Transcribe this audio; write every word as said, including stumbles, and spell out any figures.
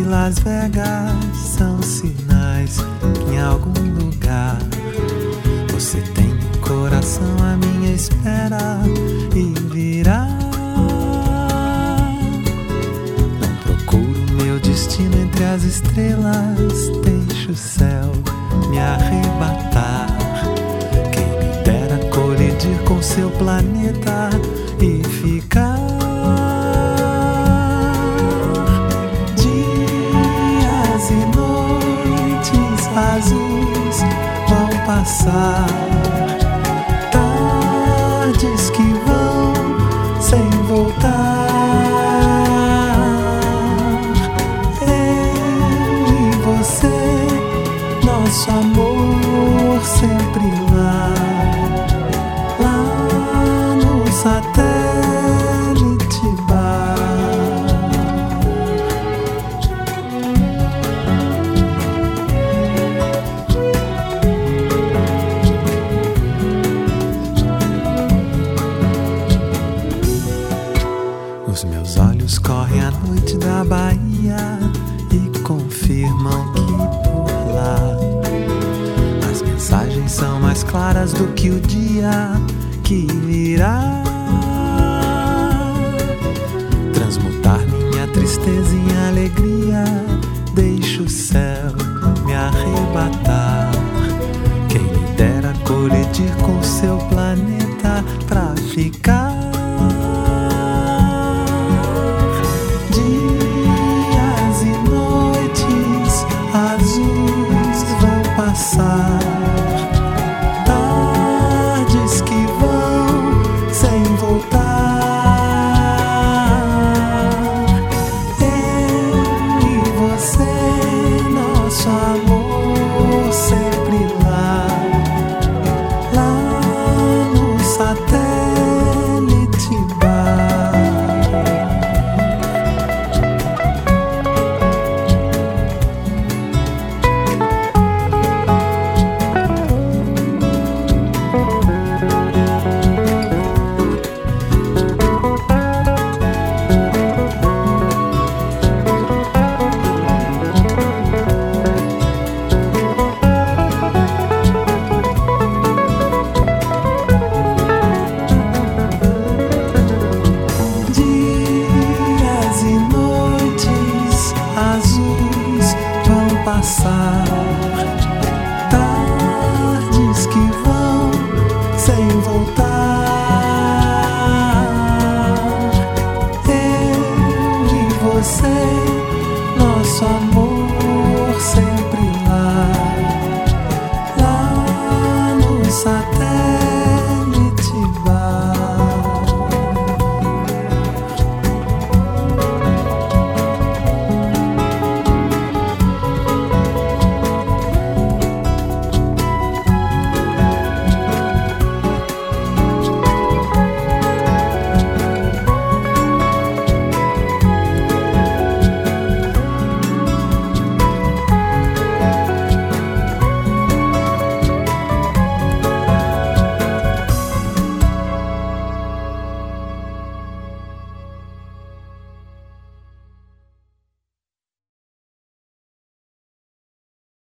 Las Vegas são sinais que em algum lugar você tem um coração à minha espera e virá. Não procuro meu destino entre as estrelas, deixo o céu me arrebatar. Quem me dera colidir com seu planeta e ficar. Dias e noites azuis vão passar, tardes que vão sem voltar. Eu e você, nosso amor sempre lá, lá no satélite bar. Os meus olhos correm a noite da Bahia e confirmam que por lá as mensagens são mais claras do que o dia que virá. Transmutar minha tristeza em alegria, deixo o céu me arrebatar. Quem me dera colidir com seu planeta pra ficar. Dias e noites azuis vão passar, tardes que vão sem voltar. Eu e você, nosso amor sempre lá, lá no satélite bar. Dias e noites azuis vão passar, tardes que vão sem voltar. Eu e você,